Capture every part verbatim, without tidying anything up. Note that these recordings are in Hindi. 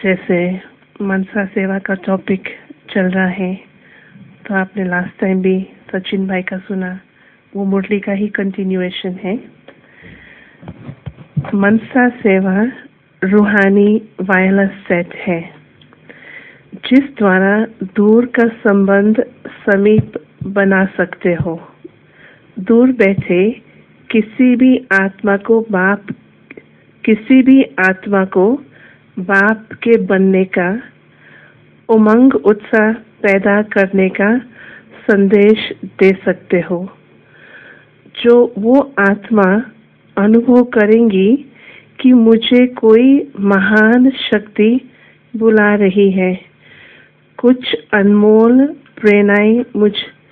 जैसे मनसा सेवा का टॉपिक चल रहा है, तो आपने लास्ट टाइम भी सचिन भाई का सुना, वो मुरली का ही कंटिन्यूएशन है। मनसा सेवा रूहानी वायरलेस सेट है, जिस द्वारा दूर का संबंध समीप बना सकते हो। दूर बैठे किसी भी आत्मा को बाप किसी भी आत्मा को बाप के बनने का उमंग उत्साह पैदा करने का संदेश दे सकते हो, जो वो आत्मा अनुभव करेंगी कि मुझे कोई महान शक्ति बुला रही है। कुछ अनमोल प्रेरणाएं मुझ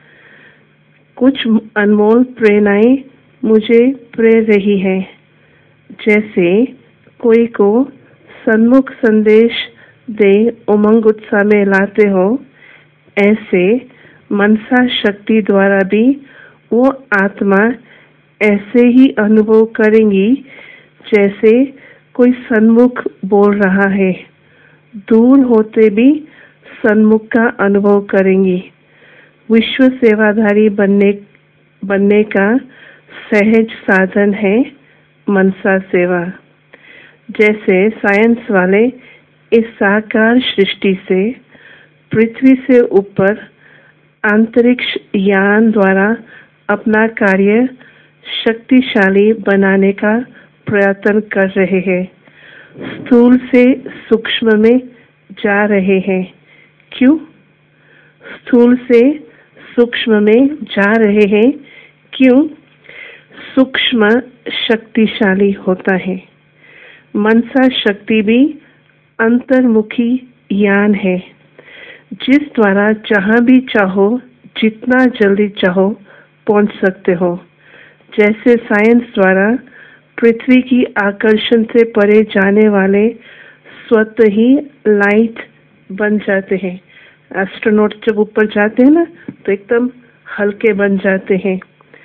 कुछ अनमोल प्रेरणाएं मुझे प्रेर रही है। जैसे कोई को सन्मुख संदेश दे उमंग उत्साह में लाते हो, ऐसे मनसा शक्ति द्वारा भी वो आत्मा ऐसे ही अनुभव करेंगी जैसे कोई सन्मुख बोल रहा है। दूर होते भी सन्मुख का अनुभव करेंगी। विश्व सेवाधारी बनने बनने का सहज साधन है मनसा सेवा। जैसे साइंस वाले इस साकार सृष्टि से पृथ्वी से ऊपर अंतरिक्ष यान द्वारा अपना कार्य शक्तिशाली बनाने का प्रयत्न कर रहे हैं। स्थूल से सूक्ष्म में जा रहे हैं। क्यों स्थूल से सूक्ष्म में जा रहे हैं? क्यों? सूक्ष्म शक्तिशाली होता है। मनसा शक्ति भी अंतर्मुखी यान है, जिस द्वारा जहाँ भी चाहो, जितना जल्दी चाहो पहुँच सकते हो। जैसे साइंस द्वारा पृथ्वी की आकर्षण से परे जाने वाले स्वतः ही लाइट बन जाते हैं। एस्ट्रोनॉट जब ऊपर जाते हैं ना, तो एकदम हल्के बन जाते हैं।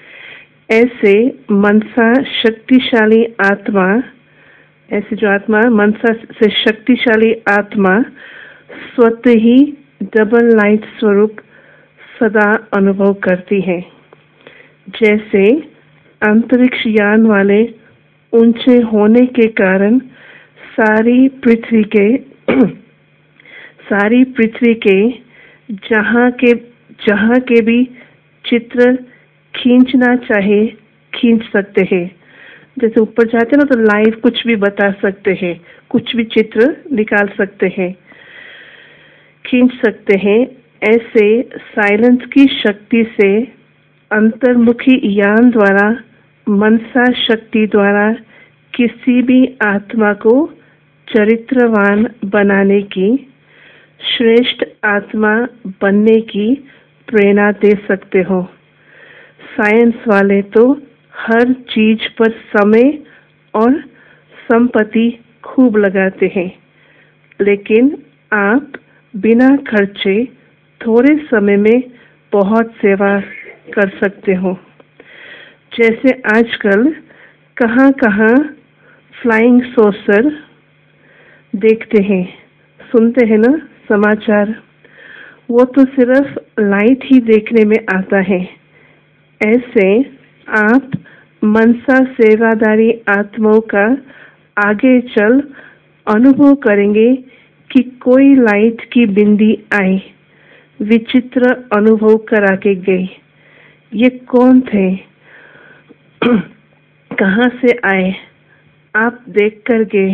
ऐसे मनसा शक्तिशाली आत्मा ऐसे जो आत्मा मनसा से शक्तिशाली आत्मा स्वतः ही डबल लाइट स्वरूप सदा अनुभव करती है। जैसे अंतरिक्ष यान वाले ऊंचे होने के कारण सारी पृथ्वी के सारी पृथ्वी के जहाँ के जहाँ के भी चित्र खींचना चाहे खींच सकते हैं। जैसे ऊपर जाते हैं ना, तो लाइव कुछ भी बता सकते हैं, कुछ भी चित्र निकाल सकते हैं, खींच सकते हैं। ऐसे साइलेंस की शक्ति से अंतर्मुखी यान द्वारा मनसा शक्ति द्वारा किसी भी आत्मा को चरित्रवान बनाने की, श्रेष्ठ आत्मा बनने की प्रेरणा दे सकते हो। साइंस वाले तो हर चीज पर समय और संपत्ति खूब लगाते हैं, लेकिन आप बिना खर्चे थोड़े समय में बहुत सेवा कर सकते हो। जैसे आजकल कहाँ कहाँ फ्लाइंग सॉसर देखते हैं, सुनते हैं ना समाचार, वो तो सिर्फ लाइट ही देखने में आता है। ऐसे आप मनसा सेवादारी आत्माओं का आगे चल अनुभव करेंगे कि कोई लाइट की बिंदी आई, विचित्र अनुभव करा के गई। ये कौन थे? कहाँ से आए? आप देख कर गए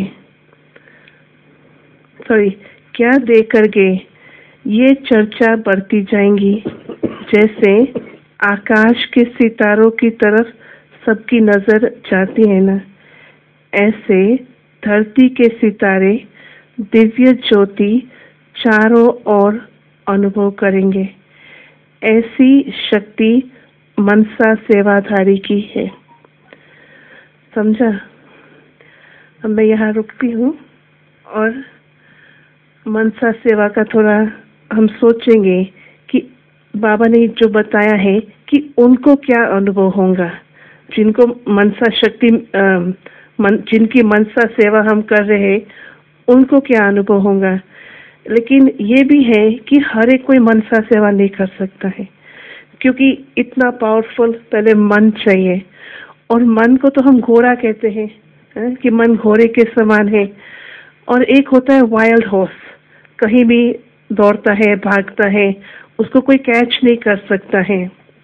सॉरी क्या देख कर गए? ये चर्चा बढ़ती जाएंगी। जैसे आकाश के सितारों की तरफ सबकी नजर जाती है ना, ऐसे धरती के सितारे दिव्य ज्योति चारों ओर अनुभव करेंगे। ऐसी शक्ति मनसा सेवाधारी की है। समझा? अब मैं यहाँ रुकती हूँ और मनसा सेवा का थोड़ा हम सोचेंगे कि बाबा ने जो बताया है कि उनको क्या अनुभव होगा, जिनको मनसा शक्ति मन, जिनकी मनसा सेवा हम कर रहे हैं, उनको क्या अनुभव होगा। लेकिन ये भी है कि हर एक कोई मनसा सेवा नहीं कर सकता है, क्योंकि इतना पावरफुल पहले मन चाहिए। और मन को तो हम घोड़ा कहते हैं, है? कि मन घोड़े के समान है। और एक होता है वाइल्ड हॉर्स, कहीं भी दौड़ता है, भागता है, उसको कोई कैच नहीं कर सकता है।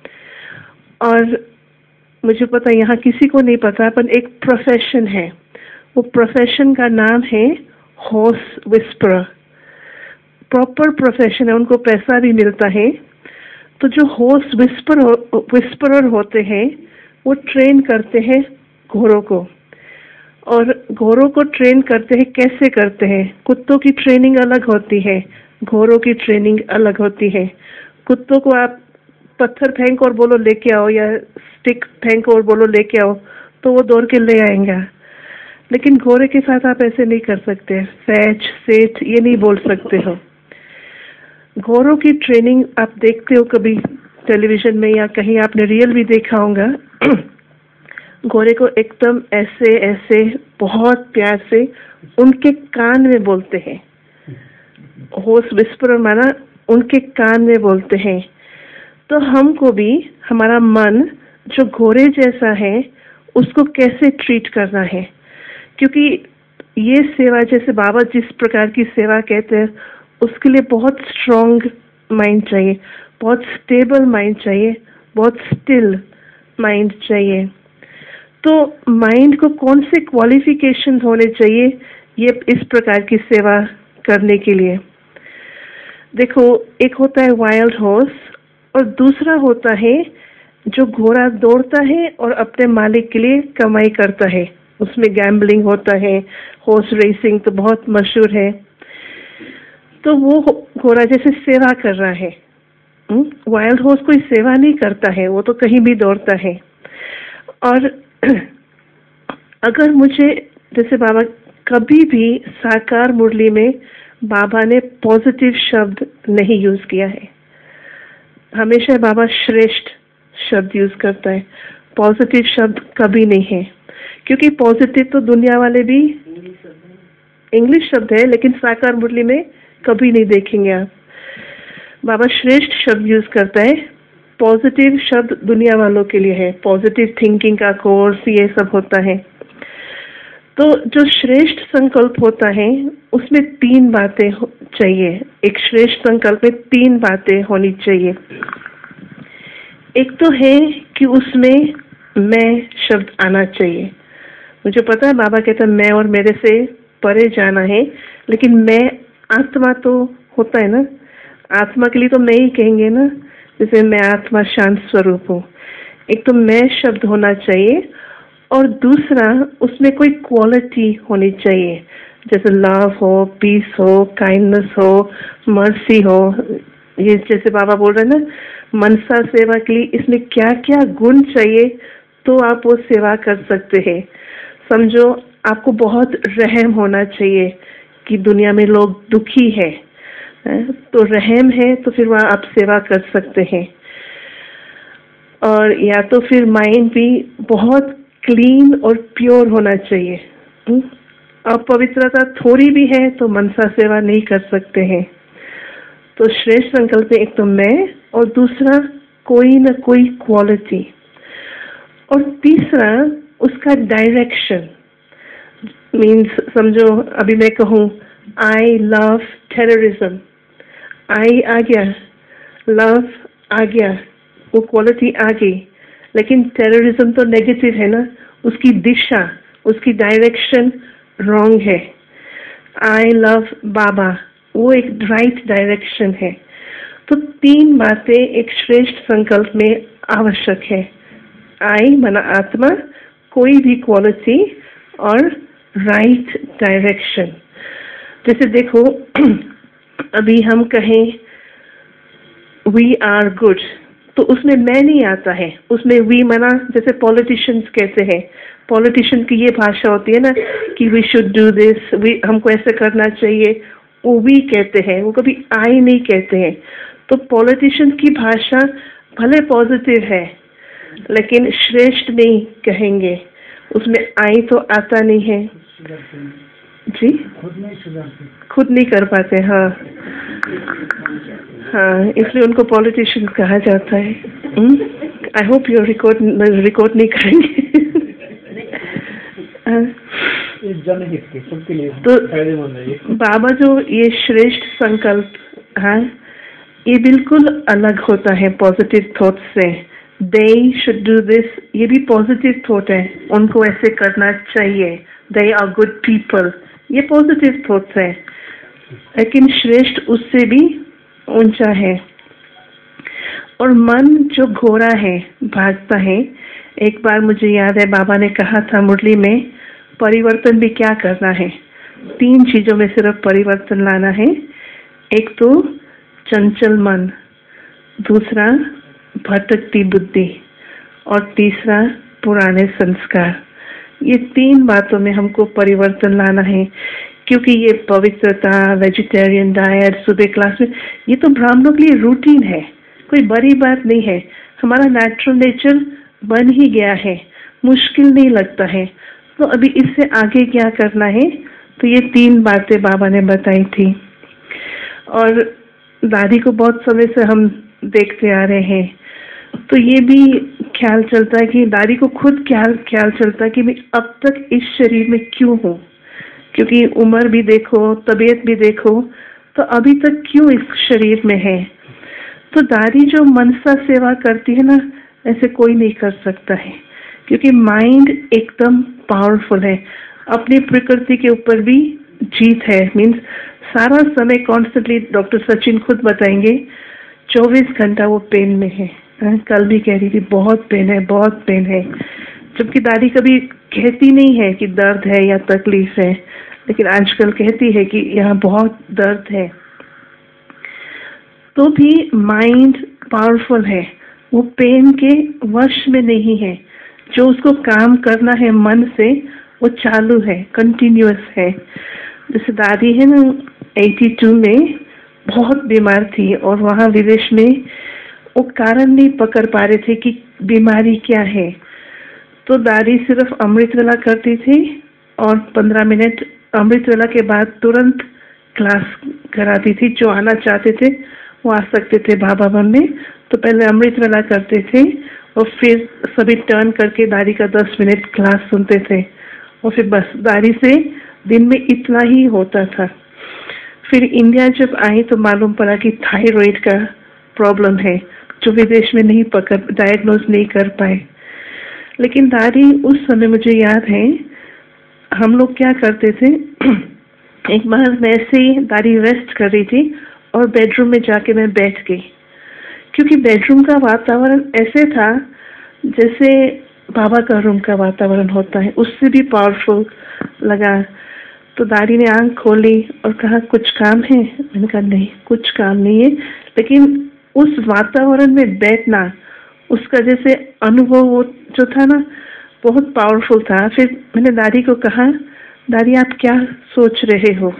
और मुझे पता, यहाँ किसी को नहीं पता, पर एक प्रोफेशन है, वो प्रोफेशन का नाम है हॉर्स विस्परर। प्रॉपर प्रोफेशन है, उनको पैसा भी मिलता है। तो जो हॉर्स विस्परर विस्परर होते हैं वो ट्रेन करते हैं घोड़ों को। और घोड़ों को ट्रेन करते हैं, कैसे करते हैं? कुत्तों की ट्रेनिंग अलग होती है, घोड़ों की ट्रेनिंग अलग होती है। कुत्तों को आप पत्थर फेंक और बोलो लेके आओ, या स्टिक फेंक और बोलो लेके आओ, तो वो दौड़ के ले आएंगे। लेकिन घोड़े के साथ आप ऐसे नहीं कर सकते, फैच सेठ ये नहीं बोल सकते हो। घोड़ों की ट्रेनिंग आप देखते हो कभी टेलीविजन में, या कहीं आपने रियल भी देखा होगा। घोड़े को एकदम ऐसे ऐसे बहुत प्यार से उनके कान में बोलते हैं। हॉर्स विस्परर माना उनके कान में बोलते हैं। तो हमको भी हमारा मन जो घोड़े जैसा है उसको कैसे ट्रीट करना है, क्योंकि ये सेवा जैसे बाबा जिस प्रकार की सेवा कहते हैं उसके लिए बहुत स्ट्रॉन्ग माइंड चाहिए, बहुत स्टेबल माइंड चाहिए, बहुत स्टिल माइंड चाहिए। तो माइंड को कौन से क्वालिफिकेशन होने चाहिए ये इस प्रकार की सेवा करने के लिए? देखो, एक होता है वाइल्ड हॉर्स और दूसरा होता है जो घोड़ा दौड़ता है और अपने मालिक के लिए कमाई करता है। उसमें गैम्बलिंग होता है, हॉर्स रेसिंग तो बहुत मशहूर है। तो वो घोड़ा जैसे सेवा कर रहा है। वाइल्ड हॉर्स कोई सेवा नहीं करता है, वो तो कहीं भी दौड़ता है। और अगर मुझे जैसे बाबा कभी भी साकार मुरली में बाबा ने पॉजिटिव शब्द नहीं यूज किया है, हमेशा बाबा श्रेष्ठ शब्द यूज करता है, पॉजिटिव शब्द कभी नहीं है। क्योंकि पॉजिटिव तो दुनिया वाले भी इंग्लिश शब्द है, लेकिन साकार मुरली में कभी नहीं देखेंगे आप। बाबा श्रेष्ठ शब्द यूज करता है, पॉजिटिव शब्द दुनिया वालों के लिए है। पॉजिटिव थिंकिंग का कोर्स ये सब होता है। तो जो श्रेष्ठ संकल्प होता है उसमें तीन बातें चाहिए। एक श्रेष्ठ संकल्प में तीन बातें होनी चाहिए। एक तो है कि उसमें मैं शब्द आना चाहिए। मुझे पता है बाबा कहता है मैं और मेरे से परे जाना है, लेकिन मैं आत्मा तो होता है ना, आत्मा के लिए तो मैं ही कहेंगे ना, जैसे मैं आत्मा शांत स्वरूप हूँ। एक तो मैं शब्द होना चाहिए, और दूसरा उसमें कोई क्वालिटी होनी चाहिए, जैसे लव हो, पीस हो, काइंडनेस हो, मर्सी हो। ये जैसे बाबा बोल रहे हैं ना, मनसा सेवा के लिए इसमें क्या क्या गुण चाहिए तो आप वो सेवा कर सकते हैं। समझो आपको बहुत रहम होना चाहिए कि दुनिया में लोग दुखी है, तो रहम है तो फिर वहाँ आप सेवा कर सकते हैं। और या तो फिर माइंड भी बहुत क्लीन और प्योर होना चाहिए। अपवित्रता थोड़ी भी है तो मनसा सेवा नहीं कर सकते हैं। तो श्रेष्ठ संकल्प में एक तो मैं, और दूसरा कोई ना कोई क्वालिटी, और तीसरा उसका डायरेक्शन। मीन्स समझो अभी मैं कहूँ आई लव टेररिज्म, आई आ गया, लव आ गया, वो क्वालिटी आ गई, लेकिन टेररिज्म तो नेगेटिव है ना, उसकी दिशा, उसकी डायरेक्शन रॉन्ग है। आई लव बाबा, वो एक राइट डायरेक्शन है। तो तीन बातें एक श्रेष्ठ संकल्प में आवश्यक है। आई माना आत्मा, कोई भी क्वालिटी, और राइट डायरेक्शन। जैसे देखो अभी हम कहें वी आर गुड, तो उसमें मैं नहीं आता है, उसमें वी माना जैसे पॉलिटिशियंस कहते हैं, पॉलिटिशियन की ये भाषा होती है ना कि we should do this, we हमको ऐसे करना चाहिए, वो वी कहते हैं, वो कभी आई नहीं कहते हैं। तो पॉलिटिशियन की भाषा भले पॉजिटिव है लेकिन श्रेष्ठ नहीं कहेंगे, उसमें आई तो आता नहीं है। जी खुद नहीं सुधारते, खुद नहीं कर पाते। हाँ हाँ, इसलिए उनको पॉलिटिशियंस कहा जाता है। I hope you record record नहीं करेंगे। जनहित के सबके लिए तो फायदेमंद है ये। बाबा जो ये श्रेष्ठ संकल्प, हाँ, ये बिल्कुल अलग होता है पॉजिटिव थॉट से। दे शुड डू दिस, ये भी पॉजिटिव थॉट है, उनको ऐसे करना चाहिए। दे आर गुड पीपल, ये पॉजिटिव थॉट्स है। लेकिन श्रेष्ठ उससे भी ऊंचा है। और मन जो घोड़ा है, भागता है। एक बार मुझे याद है बाबा ने कहा था मुरली में, परिवर्तन भी क्या करना है, तीन चीजों में सिर्फ परिवर्तन लाना है। एक तो चंचल मन, दूसरा भटकती बुद्धि, और तीसरा पुराने संस्कार। ये तीन बातों में हमको परिवर्तन लाना है। क्योंकि ये पवित्रता, वेजिटेरियन डाइट, सुबह क्लास में, ये तो ब्राह्मणों के लिए रूटीन है, कोई बड़ी बात नहीं है। हमारा नेचुरल नेचर बन ही गया है, मुश्किल नहीं लगता है। तो अभी इससे आगे क्या करना है, तो ये तीन बातें बाबा ने बताई थी। और दादी को बहुत समय से हम देखते आ रहे हैं, तो ये भी ख्याल चलता है कि दादी को खुद ख्याल ख्याल चलता है कि मैं अब तक इस शरीर में क्यों हूँ। क्योंकि उम्र भी देखो, तबीयत भी देखो, तो अभी तक क्यों इस शरीर में है। तो दादी जो मनसा सेवा करती है ना, ऐसे कोई नहीं कर सकता है। क्योंकि माइंड एकदम पावरफुल है, अपनी प्रकृति के ऊपर भी जीत है। मीन्स सारा समय कॉन्स्टेंटली, डॉक्टर सचिन खुद बताएंगे, चौबीस घंटा वो पेन में है। कल भी कह रही थी बहुत पेन है, बहुत पेन है। जबकि दादी कभी कहती नहीं है कि दर्द है या तकलीफ है, लेकिन आजकल कहती है कि यहाँ बहुत दर्द है। तो भी माइंड पावरफुल है, वो पेन के वश में नहीं है। जो उसको काम करना है मन से, वो चालू है, कंटिन्यूअस है। जैसे दादी है ना, बयासी में बहुत बीमार थी, और वहाँ विदेश में वो कारण नहीं पकड़ पा रहे थे कि बीमारी क्या है। तो दादी सिर्फ अमृत वेला करती थी, और पंद्रह मिनट अमृत वेला के बाद तुरंत क्लास कराती थी। जो आना चाहते थे वो आ सकते थे बाबा बन में। तो पहले अमृत वेला करते थे, और फिर सभी टर्न करके दादी का दस मिनट क्लास सुनते थे, और फिर बस दादी से दिन में इतना ही होता था। फिर इंडिया जब आई तो मालूम पड़ा कि थायराइड का प्रॉब्लम है, जो विदेश में नहीं पकड़ डायग्नोज नहीं कर पाए। लेकिन दादी उस समय, मुझे याद है हम लोग क्या करते थे, एक बार वैसे ही दादी रेस्ट कर रही थी, और बेडरूम में जाके मैं बैठ गई। क्योंकि बेडरूम का वातावरण ऐसे था जैसे बाबा का रूम का वातावरण होता है, उससे भी पावरफुल लगा। तो दादी ने आंख खोली और कहा कुछ काम है। मैंने कहा नहीं, कुछ काम नहीं है, लेकिन उस वातावरण में बैठना, उसका जैसे अनुभव वो जो था ना, बहुत पावरफुल था। फिर मैंने दादी को कहा, दादी आप क्या सोच रहे हो?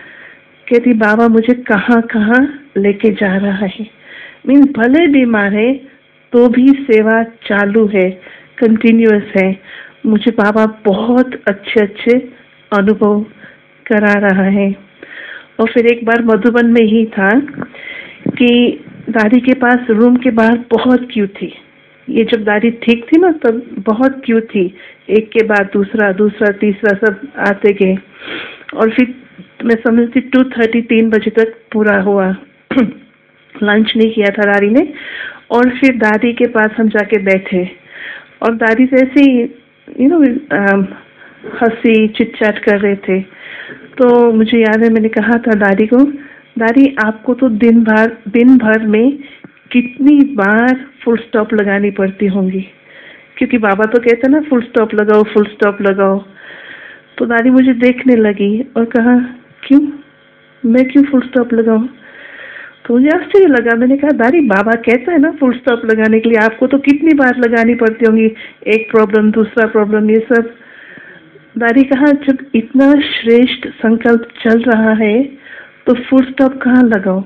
कहती बाबा मुझे कहाँ कहाँ लेके जा रहा है। मीन भले बीमार है तो भी सेवा चालू है, कंटिन्यूअस है। मुझे बाबा बहुत अच्छे अच्छे अनुभव करा रहा है। और फिर एक बार मधुबन में ही था कि दादी के पास रूम के बाहर बहुत क्यू थी। ये जब दादी ठीक थी ना, तब बहुत क्यू थी, एक के बाद दूसरा दूसरा तीसरा सब आते गए। और फिर मैं समझती टू थर्टी तीन बजे तक पूरा हुआ। लंच नहीं किया था दादी ने। और फिर दादी के पास हम जाके बैठे, और दादी से ऐसे ही यू नो हंसी चिट-चैट कर रहे थे। तो मुझे याद है मैंने कहा था दादी को, दादी आपको तो दिन भर दिन भर में कितनी बार फुल स्टॉप लगानी पड़ती होंगी, क्योंकि बाबा तो कहते ना फुल स्टॉप लगाओ, फुल स्टॉप लगाओ। तो दादी मुझे देखने लगी और कहा क्यों, मैं क्यों फुल स्टॉप लगाऊं? तो मुझे आश्चर्य लगा। मैंने कहा दादी बाबा कहता है ना फुल स्टॉप लगाने के लिए, आपको तो कितनी बार लगानी पड़ती होंगी, एक प्रॉब्लम दूसरा प्रॉब्लम ये सब। दादी कहा जब इतना श्रेष्ठ संकल्प चल रहा है तो फुल स्टॉप कहाँ लगाओ?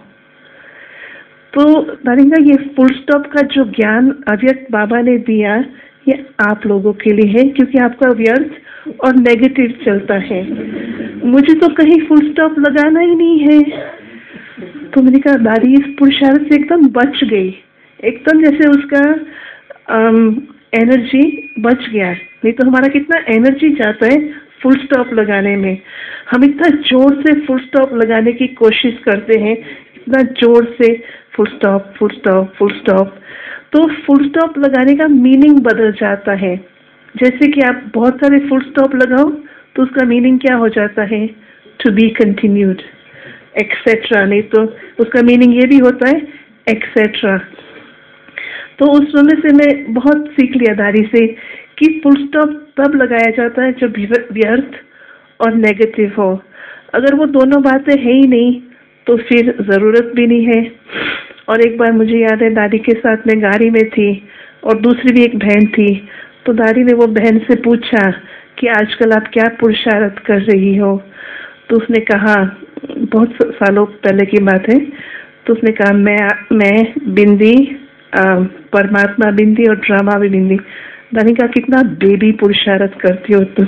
तो दादी का ये फुल स्टॉप का जो ज्ञान अव्यक्त बाबा ने दिया, ये आप लोगों के लिए है, क्योंकि आपका व्यर्थ और नेगेटिव चलता है। मुझे तो कहीं फुल स्टॉप लगाना ही नहीं है। तो मैंने कहा दादी इस पुरुषार्थ से एकदम बच गई, एकदम जैसे उसका एनर्जी बच गया। नहीं तो हमारा कितना एनर्जी जाता है फुल स्टॉप लगाने में। हम इतना जोर से फुल स्टॉप लगाने की कोशिश करते हैं, इतना जोर से full stop full stop full stop, तो फुल स्टॉप लगाने का मीनिंग बदल जाता है। जैसे कि आप बहुत सारे फुल स्टॉप लगाओ तो उसका मीनिंग क्या हो जाता है, टू बी कंटिन्यूड एक्सेट्रा। नहीं तो उसका मीनिंग ये भी होता है एक्सेट्रा। तो उस समय से मैं बहुत सीख लिया दादी से कि फुल स्टॉप तब लगाया जाता है जब व्यर्थ और नेगेटिव हो। अगर वो दोनों बातें है ही नहीं तो फिर ज़रूरत भी नहीं है। और एक बार मुझे याद है दादी के साथ मैं गाड़ी में थी और दूसरी भी एक बहन थी। तो दादी ने वो बहन से पूछा कि आजकल आप क्या पुरुषार्थ कर रही हो। तो उसने कहा, बहुत सालों पहले की बात है, तो उसने कहा मैं मैं बिंदी, परमात्मा बिंदी और ड्रामा भी बिंदी। दादी का कितना बेबी पुरुषार्थ करती हो तुम।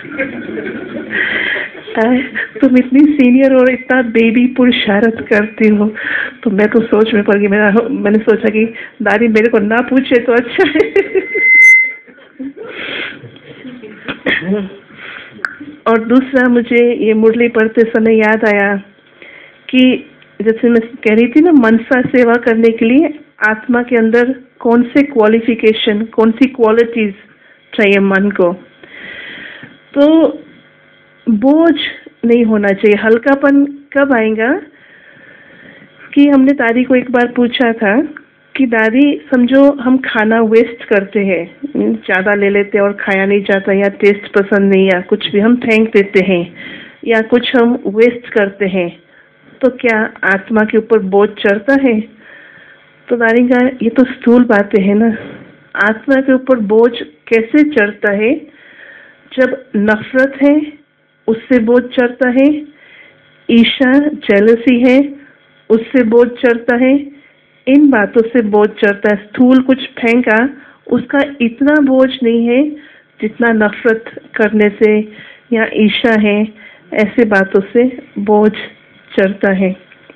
तुम इतनी सीनियर और इतना बेबी पुरुषार्थ करती हो। तो मैं तो सोच में पड़ गई। मेरा मैंने सोचा कि दादी मेरे को ना पूछे तो अच्छा है। और दूसरा मुझे ये मुरली पढ़ते समय याद आया कि जैसे मैं कह रही थी ना, मनसा सेवा करने के लिए आत्मा के अंदर कौन से क्वालिफिकेशन, कौन सी क्वालिटीज चाहिए मन को। तो बोझ नहीं होना चाहिए। हल्कापन कब आएगा कि हमने दादी को एक बार पूछा था कि दादी समझो हम खाना वेस्ट करते हैं, ज़्यादा ले लेते हैं और खाया नहीं जाता, या टेस्ट पसंद नहीं, या कुछ भी हम फेंक देते हैं, या कुछ हम वेस्ट करते हैं, तो क्या आत्मा के ऊपर बोझ चढ़ता है? तो दादी का ये तो स्थूल बातें हैं ना। आत्मा के ऊपर बोझ कैसे चढ़ता है? जब नफरत है उससे बोझ चढ़ता है, ईर्ष्या जेलसी है उससे बोझ चढ़ता है, इन बातों से बोझ चढ़ता है। स्थूल कुछ फेंका, उसका इतना बोझ नहीं है जितना नफरत करने से या ईर्ष्या है, ऐसे बातों से बोझ चढ़ता है।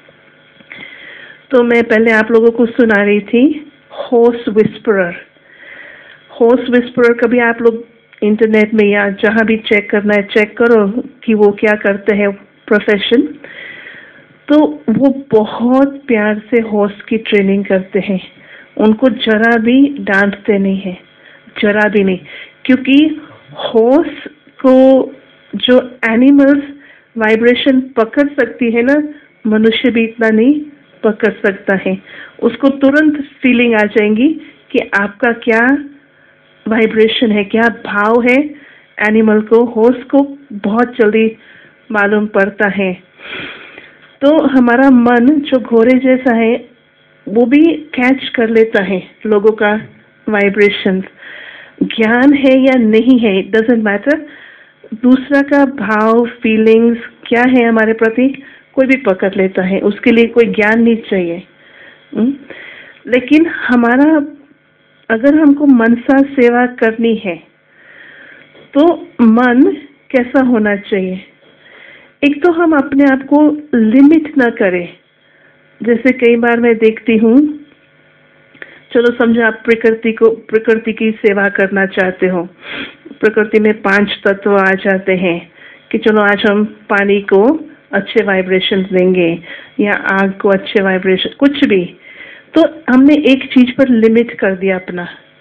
तो मैं पहले आप लोगों को सुना रही थी होर्स विस्परर। होर्स विस्परर कभी आप लोग इंटरनेट में या जहां भी चेक करना है चेक करो कि वो क्या करते हैं प्रोफेशन। तो वो बहुत प्यार से हॉर्स की ट्रेनिंग करते हैं। उनको जरा भी डांटते नहीं है, जरा भी नहीं, क्योंकि हॉर्स को जो एनिमल्स वाइब्रेशन पकड़ सकती है ना, मनुष्य भी इतना नहीं पकड़ सकता है। उसको तुरंत फीलिंग आ जाएंगी कि आपका क्या वाइब्रेशन है, क्या भाव है। एनिमल को, हॉर्स को बहुत जल्दी मालूम पड़ता है। तो हमारा मन जो घोड़े जैसा है वो भी कैच कर लेता है लोगों का वाइब्रेशन। ज्ञान है या नहीं है, इट डजंट मैटर। दूसरा का भाव, फीलिंग्स क्या है हमारे प्रति, कोई भी पकड़ लेता है। उसके लिए कोई ज्ञान नहीं चाहिए। लेकिन हमारा, अगर हमको मनसा सेवा करनी है तो मन कैसा होना चाहिए? एक तो हम अपने आप को लिमिट ना करें। जैसे कई बार मैं देखती हूँ, चलो समझो आप प्रकृति को, प्रकृति की सेवा करना चाहते हो। प्रकृति में पांच तत्व आ जाते हैं कि चलो आज हम पानी को अच्छे वाइब्रेशन देंगे या आग को अच्छे वाइब्रेशन, कुछ भी। तो हमने एक चीज पर लिमिट कर दिया अपना,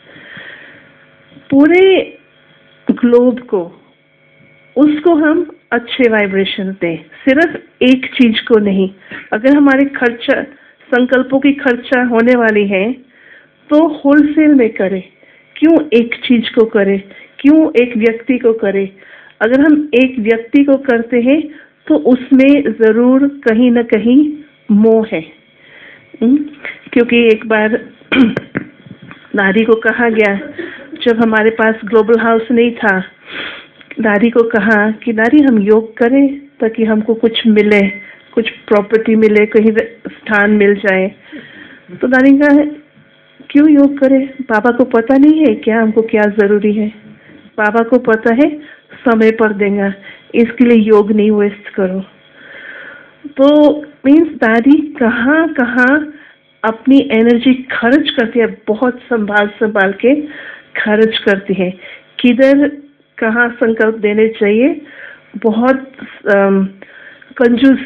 पूरे ग्लोब को, उसको हम अच्छे वाइब्रेशन दें, सिर्फ एक चीज को नहीं। अगर हमारे खर्चा, संकल्पों की खर्चा होने वाली है तो होलसेल में करें। क्यों एक चीज को करें, क्यों एक व्यक्ति को करें? अगर हम एक व्यक्ति को करते हैं तो उसमें जरूर कहीं ना कहीं मोह है। क्योंकि एक बार दादी को कहा गया, जब हमारे पास ग्लोबल हाउस नहीं था, दादी को कहा कि दादी हम योग करें ताकि हमको कुछ मिले, कुछ प्रॉपर्टी मिले, कहीं स्थान मिल जाए। तो दादी कहा क्यों योग करें? बाबा को पता नहीं है क्या हमको क्या जरूरी है? बाबा को पता है, समय पर देगा। इसके लिए योग नहीं वेस्ट करो। तो मीन्स दादी कहाँ कहाँ अपनी एनर्जी खर्च करती है, बहुत संभाल संभाल के खर्च करती है, किधर कहाँ संकल्प देने चाहिए, बहुत कंजूस।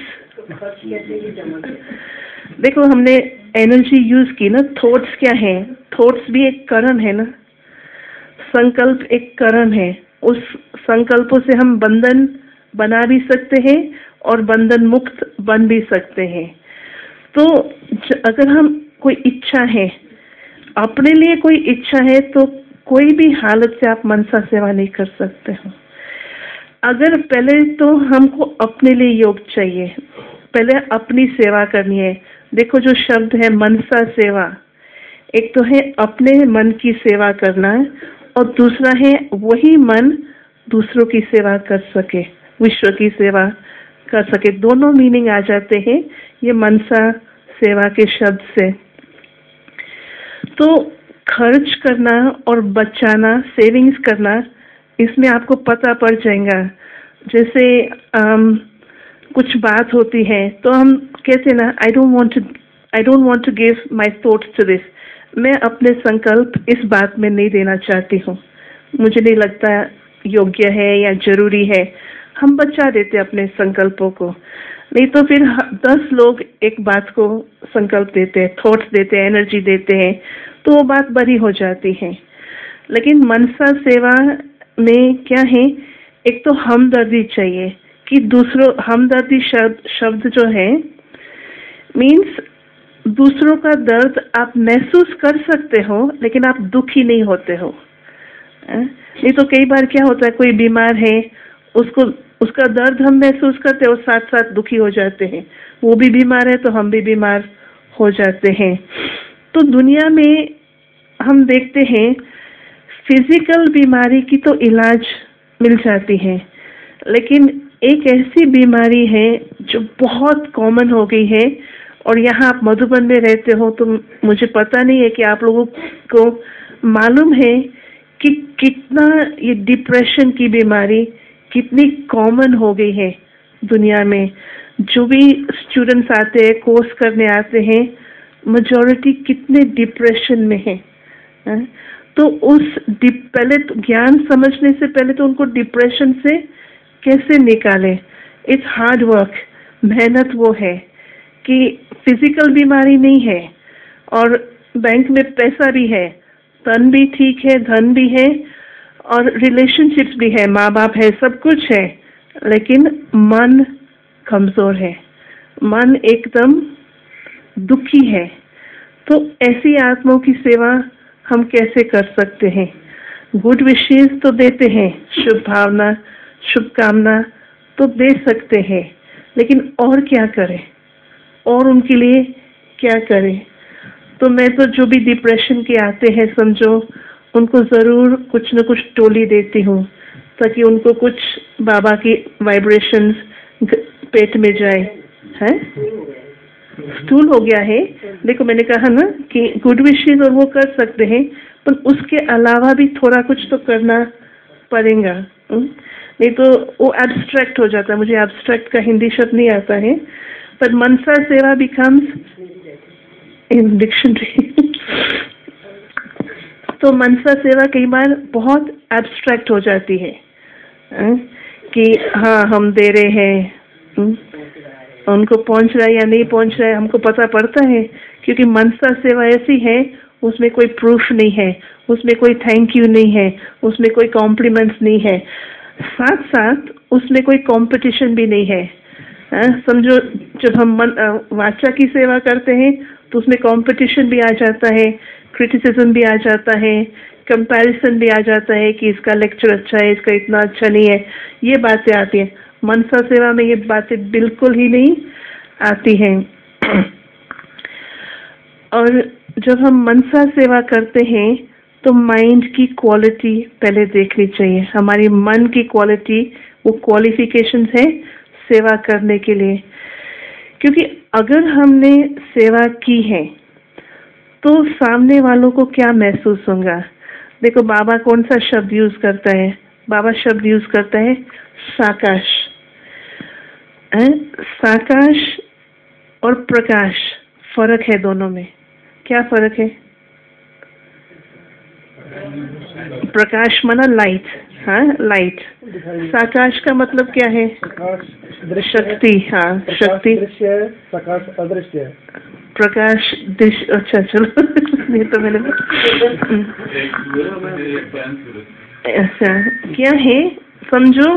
देखो हमने एनर्जी यूज की ना, थॉट्स क्या है, थॉट्स भी एक करण है ना, संकल्प एक करण है। उस संकल्पों से हम बंधन बना भी सकते हैं और बंधन मुक्त बन भी सकते हैं। तो अगर हम कोई इच्छा है, अपने लिए कोई इच्छा है, तो कोई भी हालत से आप मनसा सेवा नहीं कर सकते हो। अगर पहले तो हमको अपने लिए योग चाहिए, पहले अपनी सेवा करनी है। देखो जो शब्द है मनसा सेवा, एक तो है अपने मन की सेवा करना है और दूसरा है वही मन दूसरों की सेवा कर सके, विश्व की सेवा कर सके। दोनों मीनिंग आ जाते हैं ये मनसा सेवा के शब्द से। तो खर्च करना और बचाना, सेविंग्स करना, इसमें आपको पता पड़ जाएगा। जैसे आम, कुछ बात होती है तो हम कहते हैं ना, I don't want to I don't want to give my thoughts to this, मैं अपने संकल्प इस बात में नहीं देना चाहती हूँ, मुझे नहीं लगता योग्य है या जरूरी है। हम बचा देते अपने संकल्पों को, नहीं तो फिर दस लोग एक बात को संकल्प देते हैं, थॉट्स देते हैं, एनर्जी देते हैं, तो वो बात बड़ी हो जाती है। लेकिन मनसा सेवा में क्या है, एक तो हमदर्दी चाहिए कि दूसरों, हमदर्दी शब्द शब्द जो है मीन्स दूसरों का दर्द आप महसूस कर सकते हो लेकिन आप दुखी नहीं होते हो। नहीं तो कई बार क्या होता है, कोई बीमार है, उसको उसका दर्द हम महसूस करते हैं और साथ साथ दुखी हो जाते हैं, वो भी बीमार है तो हम भी बीमार हो जाते हैं। तो दुनिया में हम देखते हैं फिजिकल बीमारी की तो इलाज मिल जाती है, लेकिन एक ऐसी बीमारी है जो बहुत कॉमन हो गई है, और यहाँ आप मधुबन में रहते हो तो मुझे पता नहीं है कि आप लोगों को मालूम है कि कितना ये डिप्रेशन की बीमारी कितनी कॉमन हो गई है दुनिया में। जो भी स्टूडेंट्स आते हैं, कोर्स करने आते हैं, मेजॉरिटी कितने डिप्रेशन में है। तो उस पहले तो ज्ञान समझने से पहले तो उनको डिप्रेशन से कैसे निकालें, इट्स हार्ड वर्क, मेहनत वो है कि फिजिकल बीमारी नहीं है और बैंक में पैसा भी है, तन भी ठीक है, धन भी है और रिलेशनशिप्स भी है, माँ बाप है, सब कुछ है, लेकिन मन कमजोर है, मन एकदम दुखी है। तो ऐसी आत्माओं की सेवा हम कैसे कर सकते हैं? गुड विशेष तो देते हैं, शुभ भावना, शुभकामना तो दे सकते हैं, लेकिन और क्या करें, और उनके लिए क्या करें? तो मैं तो जो भी डिप्रेशन के आते हैं समझो, उनको जरूर कुछ न कुछ टोली देती हूँ ताकि उनको कुछ बाबा की वाइब्रेशंस पेट में जाए। है स्टूल हो गया है, देखो मैंने कहा ना कि गुड विशेस और वो कर सकते हैं, पर उसके अलावा भी थोड़ा कुछ तो करना पड़ेगा, नहीं तो वो एब्स्ट्रैक्ट हो जाता है। मुझे एब्स्ट्रैक्ट का हिंदी शब्द नहीं आता है, पर मनसा सेवा बिकम्स इन डिक्शनरी। तो मनसा सेवा कई बार बहुत एब्स्ट्रैक्ट हो जाती है कि हाँ हम दे रहे हैं, उनको पहुंच रहा है या नहीं पहुंच रहा है हमको पता पड़ता है, क्योंकि मनसा सेवा ऐसी है उसमें कोई प्रूफ नहीं है, उसमें कोई थैंक यू नहीं है, उसमें कोई कॉम्प्लीमेंट्स नहीं है, साथ साथ उसमें कोई कंपटीशन भी नहीं है। आ, समझो जब हम मन वाचा की सेवा करते हैं तो उसमें कंपटीशन भी आ जाता है, क्रिटिसिज्म भी आ जाता है, कंपैरिजन भी आ जाता है कि इसका लेक्चर अच्छा है, इसका इतना अच्छा नहीं है, ये बातें आती हैं। मनसा सेवा में ये बातें बिल्कुल ही नहीं आती हैं। और जब हम मनसा सेवा करते हैं तो माइंड की क्वालिटी पहले देखनी चाहिए, हमारी मन की क्वालिटी, वो क्वालिफिकेशंस है सेवा करने के लिए। क्योंकि अगर हमने सेवा की है तो सामने वालों को क्या महसूस होगा? देखो बाबा कौन सा शब्द यूज करता है, बाबा शब्द यूज करता है साकाश। हैं? साकाश और प्रकाश, फर्क है दोनों में। क्या फर्क है? प्रकाश माना लाइट, हाँ लाइट। साकाश का मतलब क्या है? शक्ति, हाँ शक्ति। प्रकाश अदृश्य है। प्रकाश दृश्य, अच्छा चलो ये तो मैंने अच्छा क्या है समझो।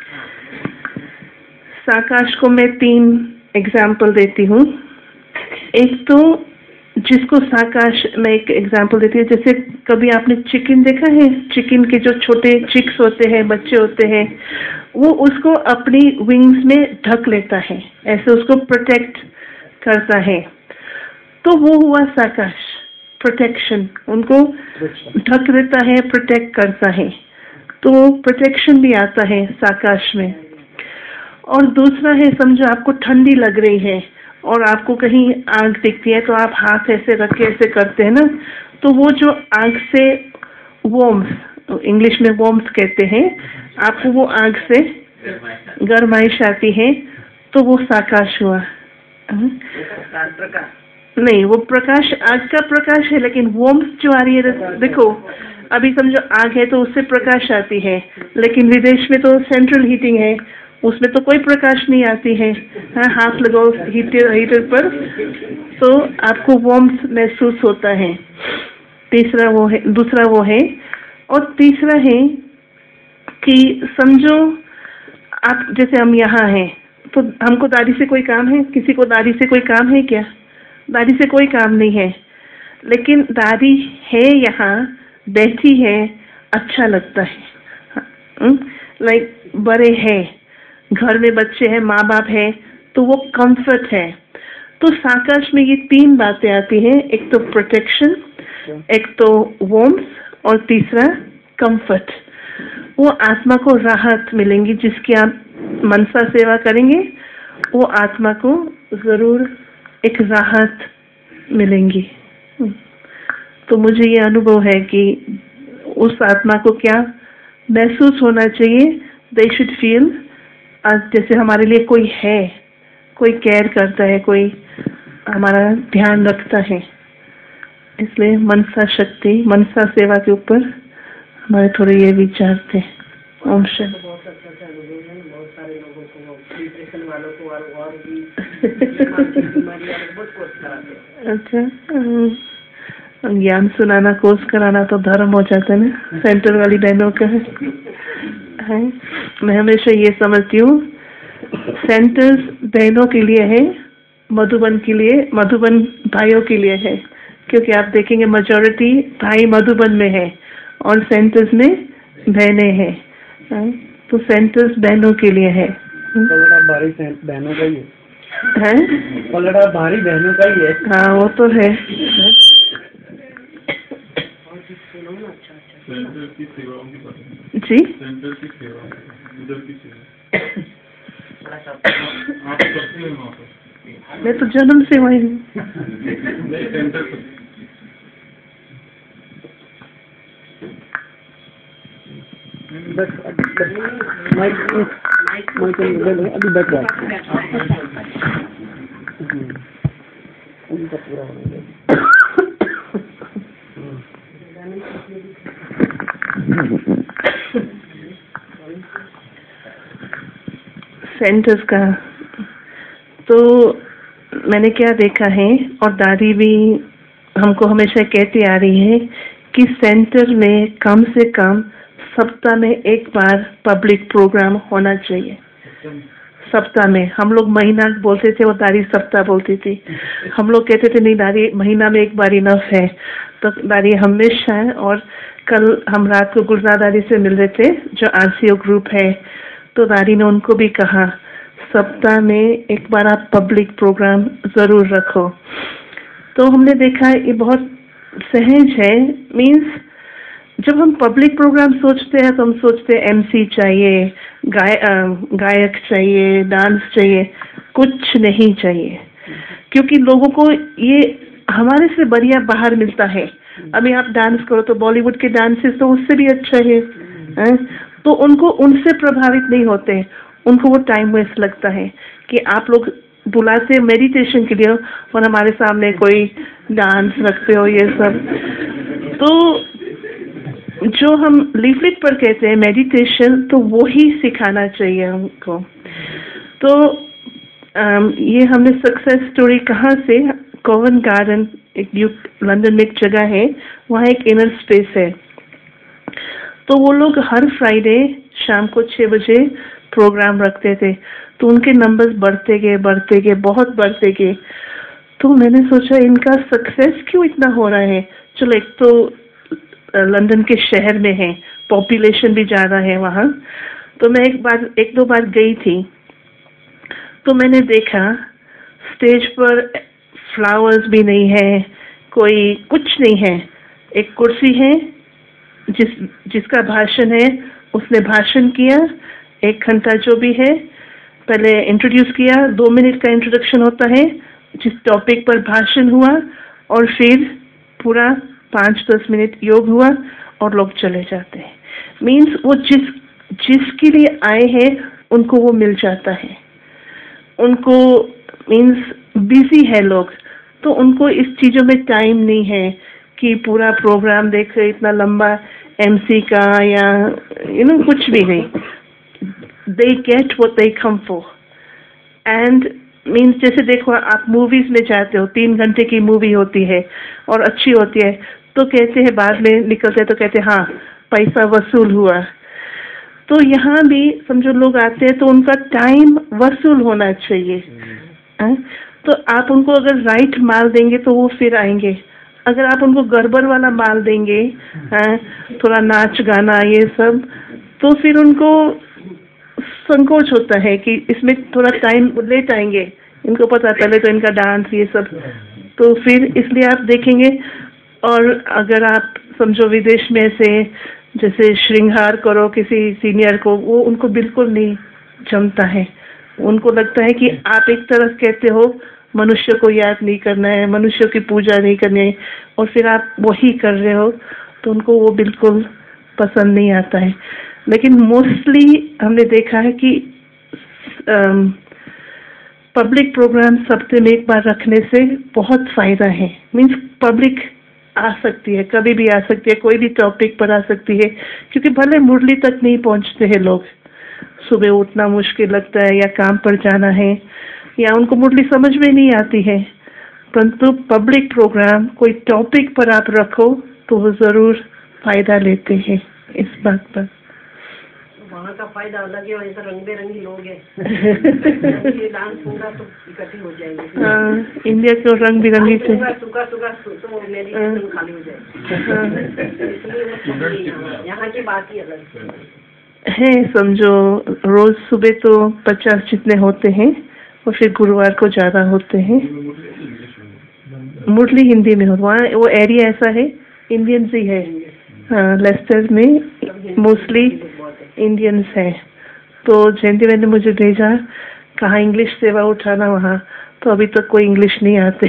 साकाश को मैं तीन एग्जाम्पल देती हूँ। एक तो जिसको साकाश, मैं एक एग्जाम्पल देती हूँ, जैसे कभी आपने चिकन देखा है? चिकन के जो छोटे चिक्स होते हैं, बच्चे होते हैं, वो उसको अपनी विंग्स में ढक लेता है, ऐसे उसको प्रोटेक्ट करता है। तो वो हुआ साकाश, प्रोटेक्शन, उनको ढक देता है, प्रोटेक्ट करता है, तो प्रोटेक्शन भी आता है साकाश में। और दूसरा है, समझो आपको ठंडी लग रही है और आपको कहीं आग दिखती है, तो आप हाथ ऐसे रख के ऐसे करते हैं ना, तो वो जो आग से वॉर्म्स, इंग्लिश में वॉर्म्स कहते हैं, आपको वो आग से गर्माइश आती है, तो वो साकाश हुआ। नहीं, वो प्रकाश आग का प्रकाश है, लेकिन वॉर्म्स जो आ रही है, देखो अभी समझो आग है तो उससे प्रकाश आती है, लेकिन विदेश में तो सेंट्रल हीटिंग है, उसमें तो कोई प्रकाश नहीं आती है। हाँ, हाथ लगाओ हीटर हीटर पर तो आपको वॉर्म्स महसूस होता है। तीसरा वो है, दूसरा वो है। और तीसरा है कि समझो आप, जैसे हम यहाँ हैं तो हमको दादी से कोई काम है? किसी को दादी से कोई काम है क्या? दादी से कोई काम नहीं है, लेकिन दादी है यहाँ, बैठी है, अच्छा लगता है। लाइक बड़े हैं, घर में बच्चे हैं, माँ बाप है, तो वो कंफर्ट है। तो साकाश में ये तीन बातें आती हैं, एक तो प्रोटेक्शन, एक तो वार्मथ और तीसरा कंफर्ट। वो आत्मा को राहत मिलेंगी, जिसकी आप मनसा सेवा करेंगे वो आत्मा को जरूर एक राहत मिलेंगी। तो मुझे ये अनुभव है कि उस आत्मा को क्या महसूस होना चाहिए, दे शुड फील जैसे हमारे लिए कोई है, कोई केयर करता है, कोई हमारा ध्यान रखता है। इसलिए मनसा शक्ति, मनसा सेवा के ऊपर हमारे थोड़े ये विचार थे। ओम शांति। बहुत सारे लोगों को, डिप्रेशन वालों को और और भी अच्छा, ज्ञान सुनाना, कोर्स कराना तो धर्म हो जाता है ना, सेंटर वाली बहनों का है। मैं हमेशा ये समझती हूँ, सेंटर्स बहनों के लिए है, मधुबन के लिए, मधुबन भाइयों के लिए है, क्योंकि आप देखेंगे मेजॉरिटी भाई मधुबन में है और सेंटर्स में बहनें हैं, तो सेंटर्स बहनों के लिए है। पलड़ा भारी बहनों का ही है, है? पलड़ा भारी बहनों का ही है। हाँ वो तो है। जी सेंटर की सेवा, उधर की सेवा आप करते हैं वहाँ पर? मैं तो जन्म से वही हूँ। अभी बैठ रहा उनका पूरा होना। सेंटर्स का तो मैंने क्या देखा है, और दादी भी हमको हमेशा कहती आ रही है कि सेंटर में कम से कम सप्ताह में एक बार पब्लिक प्रोग्राम होना चाहिए। सप्ताह में, हम लोग महीना बोलते थे, वो दादी सप्ताह बोलती थी। हम लोग कहते थे नहीं दादी, महीना में एक बार इनफ है। तो दादी हमेशा है। और कल हम रात को गुलजार दादी से मिल रहे थे, जो आरसीओ ग्रुप है, तो दादी ने उनको भी कहा सप्ताह में एक बार आप पब्लिक प्रोग्राम जरूर रखो। तो हमने देखा ये बहुत सहज है। मीन्स जब हम पब्लिक प्रोग्राम सोचते हैं तो हम सोचते हैं एमसी चाहिए, गाय गायक चाहिए, डांस चाहिए, कुछ नहीं चाहिए, क्योंकि लोगों को ये हमारे से बढ़िया बाहर मिलता है। अभी आप डांस करो तो बॉलीवुड के डांसेस तो उससे भी अच्छा है, है? तो उनको उनसे प्रभावित नहीं होते, उनको वो टाइम वेस्ट लगता है कि आप लोग बुलाते मेडिटेशन के लिए और हमारे सामने कोई डांस रखते हो ये सब। तो जो हम लीफलेट पर कहते हैं मेडिटेशन, तो वो ही सिखाना चाहिए हमको। तो आम, ये हमने सक्सेस स्टोरी कहाँ से, कोवेंट गार्डन एक लंदन में एक जगह है, वहाँ एक इनर स्पेस है। तो वो लोग हर फ्राइडे शाम को छः बजे प्रोग्राम रखते थे। तो उनके नंबर्स बढ़ते गए बढ़ते गए बहुत बढ़ते गए। तो मैंने सोचा इनका सक्सेस क्यों इतना हो रहा है। चलो, एक तो लंदन के शहर में है, पॉपुलेशन भी ज़्यादा है वहाँ। तो मैं एक बार एक दो बार गई थी, तो मैंने देखा स्टेज पर फ्लावर्स भी नहीं है, कोई कुछ नहीं है। एक कुर्सी है, जिस जिसका भाषण है उसने भाषण किया, एक घंटा जो भी है, पहले इंट्रोड्यूस किया, दो मिनट का इंट्रोडक्शन होता है जिस टॉपिक पर भाषण हुआ, और फिर पूरा पाँच दस मिनट योग हुआ और लोग चले जाते हैं। मीन्स वो जिस जिसके लिए आए हैं उनको वो मिल जाता है। उनको मीन्स बिजी है लोग, तो उनको इस चीज़ों में टाइम नहीं है कि पूरा प्रोग्राम देख रहे, इतना लंबा एमसी का या यू नो कुछ भी नहीं। They get what they come for. And means जैसे देखो, आप मूवीज में जाते हो, तीन घंटे की मूवी होती है और अच्छी होती है, तो कहते हैं बाद में निकलते तो कहते हैं हाँ पैसा वसूल हुआ। तो यहाँ भी समझो लोग आते हैं तो उनका टाइम वसूल होना चाहिए। है? तो आप उनको अगर राइट माल देंगे तो वो फिर आएंगे। अगर आप उनको गड़बड़ वाला माल देंगे, है? थोड़ा नाच गाना ये सब, तो फिर उनको संकोच होता है कि इसमें थोड़ा टाइम लेट आएंगे, इनको पता पहले तो इनका डांस ये सब, तो फिर इसलिए आप देखेंगे। और अगर आप समझो विदेश में से जैसे श्रृंगार करो किसी सीनियर को, वो उनको बिल्कुल नहीं जमता है। उनको लगता है कि आप एक तरफ कहते हो मनुष्य को याद नहीं करना है, मनुष्य की पूजा नहीं करनी है, और फिर आप वही कर रहे हो, तो उनको वो बिल्कुल पसंद नहीं आता है। लेकिन मोस्टली हमने देखा है कि पब्लिक प्रोग्राम सप्ताह में एक बार रखने से बहुत फायदा है। मीन्स पब्लिक आ सकती है, कभी भी आ सकती है, कोई भी टॉपिक पर आ सकती है, क्योंकि भले मुरली तक नहीं पहुंचते हैं लोग, सुबह उठना मुश्किल लगता है या काम पर जाना है या उनको मुरली समझ में नहीं आती है, परंतु पब्लिक प्रोग्राम कोई टॉपिक पर आप रखो तो वो जरूर फायदा लेते हैं इस बात पर। वहाँ का फायदा अलग है, वहीं तो रंग बेरंगी लोग हैं। ये डांस होगा तो इकट्ठी हो जाएंगे। हाँ, इंडिया के रंग बिरंगी से सुखा सुखा तो मेडिटेशन खाली हो जाएगी। इसलिए यहाँ की बात ही अलग है। समझो रोज सुबह तो पचास जितने होते हैं और फिर गुरुवार को ज्यादा होते हैं। मुरली हिंदी में हो, वहाँ वो एरिया ऐसा है, इंडियंस ही है। हाँ, लेस्टर में मोस्टली इंडियंस है। तो जयंती मैंने मुझे भेजा, कहा इंग्लिश सेवा उठाना वहाँ, तो अभी तक कोई इंग्लिश नहीं आते।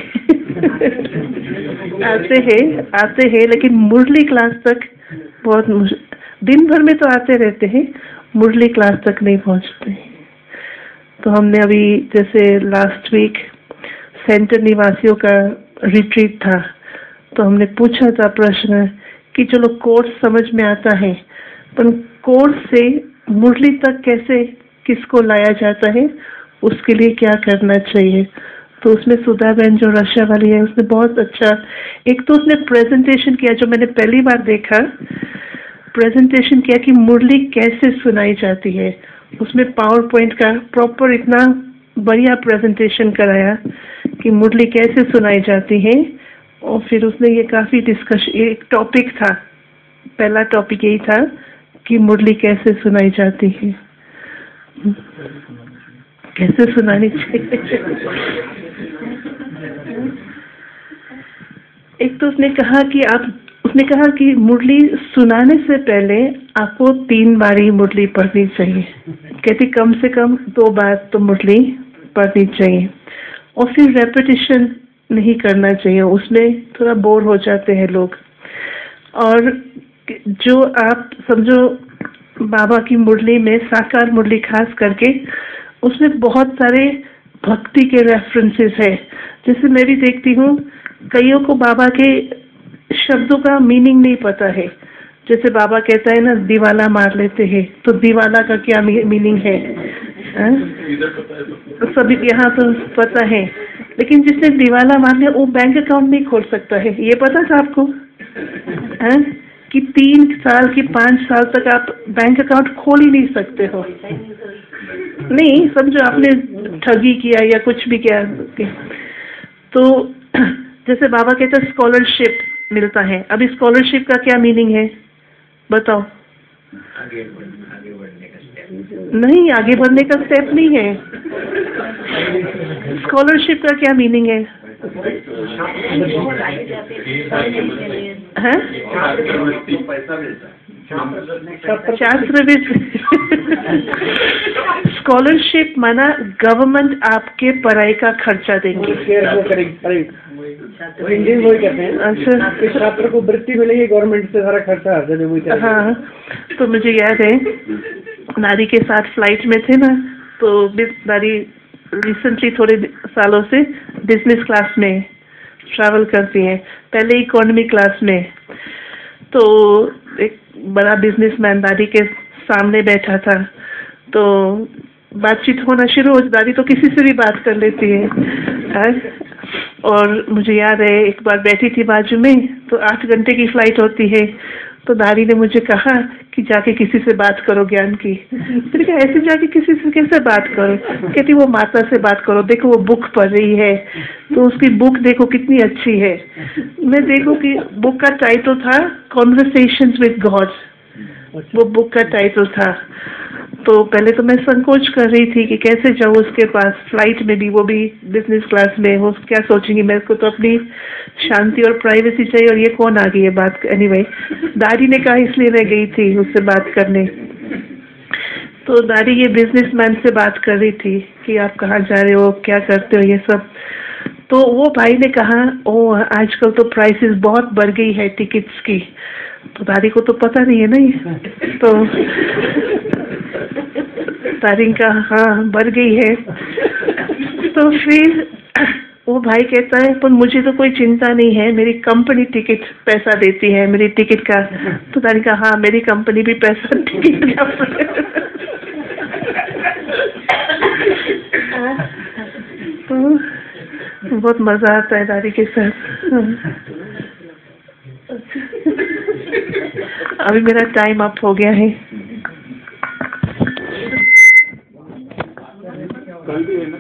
आते हैं आते हैं लेकिन मुरली क्लास तक बहुत, दिन भर में तो आते रहते हैं, मुरली क्लास तक नहीं पहुँचते। तो हमने अभी जैसे लास्ट वीक सेंटर निवासियों का रिट्रीट था, तो हमने पूछा था प्रश्न कि चलो कोर्स समझ में आता है, पर कोर्स से मुरली तक कैसे किसको लाया जाता है, उसके लिए क्या करना चाहिए। तो उसमें सुधा बहन जो रशिया वाली है, उसने बहुत अच्छा, एक तो उसने प्रेजेंटेशन किया जो मैंने पहली बार देखा, प्रेजेंटेशन किया कि मुरली कैसे सुनाई जाती है। उसमें पावर पॉइंट का प्रॉपर इतना बढ़िया प्रेजेंटेशन कराया कि मुरली कैसे सुनाई जाती है। और फिर उसने ये काफ़ी डिस्कशन, एक टॉपिक था, पहला टॉपिक यही था कि मुरली कैसे सुनाई जाती है, कैसे सुनानी चाहिए। एक तो उसने कहा कि आप उसने कहा कि मुरली सुनाने से पहले आपको तीन बार ही मुरली पढ़नी चाहिए। कहती कम से कम दो बार तो मुरली पढ़नी चाहिए, और फिर रेपिटेशन नहीं करना चाहिए, उसमें थोड़ा बोर हो जाते हैं लोग। और जो आप समझो बाबा की मुरली में, साकार मुरली खास करके, उसमें बहुत सारे भक्ति के रेफरेंसेस है। जैसे मैं भी देखती हूँ, कईयों को बाबा के शब्दों का मीनिंग नहीं पता है। जैसे बाबा कहता है ना, दीवाला मार लेते हैं, तो दीवाला का क्या मीनिंग है? तो सभी यहाँ तो पता है, लेकिन जिसने दीवाला मार लिया वो बैंक अकाउंट नहीं खोल सकता है। ये पता था आपको? है कि तीन साल की पाँच साल तक आप बैंक अकाउंट खोल ही नहीं सकते हो। नहीं समझो, आपने ठगी किया या कुछ भी किया तो जैसे बाबा कहते हैं स्कॉलरशिप मिलता है। अभी स्कॉलरशिप का क्या मीनिंग है बताओ? आगे बढ़, आगे बढ़ने का स्टेप नहीं, आगे बढ़ने का स्टेप नहीं है। स्कॉलरशिप का क्या मीनिंग है? हैं? पैसा मिलता है, छात्रवृत्ति। स्कॉलरशिप माना गवर्नमेंट आपके पढ़ाई का खर्चा देंगे। हिंदी वही कहते हैं। अच्छा, इस छात्र को वृत्ति मिलेगी, गवर्नमेंट से सारा खर्चा हर जगह वही। हाँ, तो मुझे याद है नारी के साथ फ्लाइट में थे ना, तो नारी रिसेंटली थोड़े सालों से बिजनेस क्लास में ट्रैवल करती हैं, पहले इकोनॉमी क्लास में। तो एक बड़ा बिजनेसमैन दादी के सामने बैठा था, तो बातचीत होना शुरू हो। दादी तो किसी से भी बात कर लेती है, है? और मुझे याद है एक बार बैठी थी बाजू में, तो आठ घंटे की फ्लाइट होती है, तो दादी ने मुझे कहा कि जाके किसी से बात करो ज्ञान की। फिर क्या ऐसे जाके किसी से कैसे बात करो? कहती वो माता से बात करो, देखो वो बुक पढ़ रही है, तो उसकी बुक देखो कितनी अच्छी है। मैं देखो कि बुक का टाइटल था कॉन्वर्सेशंस विद गॉड, वो बुक का टाइटल था। तो पहले तो मैं संकोच कर रही थी कि कैसे जाऊँ उसके पास, फ्लाइट में भी, वो भी बिजनेस क्लास में। वो क्या सोचेंगी, मेरे को तो अपनी शांति और प्राइवेसी चाहिए, और ये कौन आ गई है बात। एनीवे, दादी ने कहा इसलिए मैं गई थी उससे बात करने। तो दादी ये बिजनेसमैन से बात कर रही थी कि आप कहाँ जा रहे हो, क्या करते हो, ये सब। तो वो भाई ने कहा, ओ आजकल तो प्राइसेस बहुत बढ़ गई है टिकट्स की। तो दादी को तो पता नहीं है ना ये, तो दादी का हाँ बढ़ गई है। तो फिर वो भाई कहता है, पर मुझे तो कोई चिंता नहीं है, मेरी कंपनी टिकट पैसा देती है, मेरी टिकट का। तो दादी का हाँ, मेरी कंपनी भी पैसा टिकट का। तो बहुत मजा आता है दादी के साथ। अभी मेरा टाइम अप हो गया है।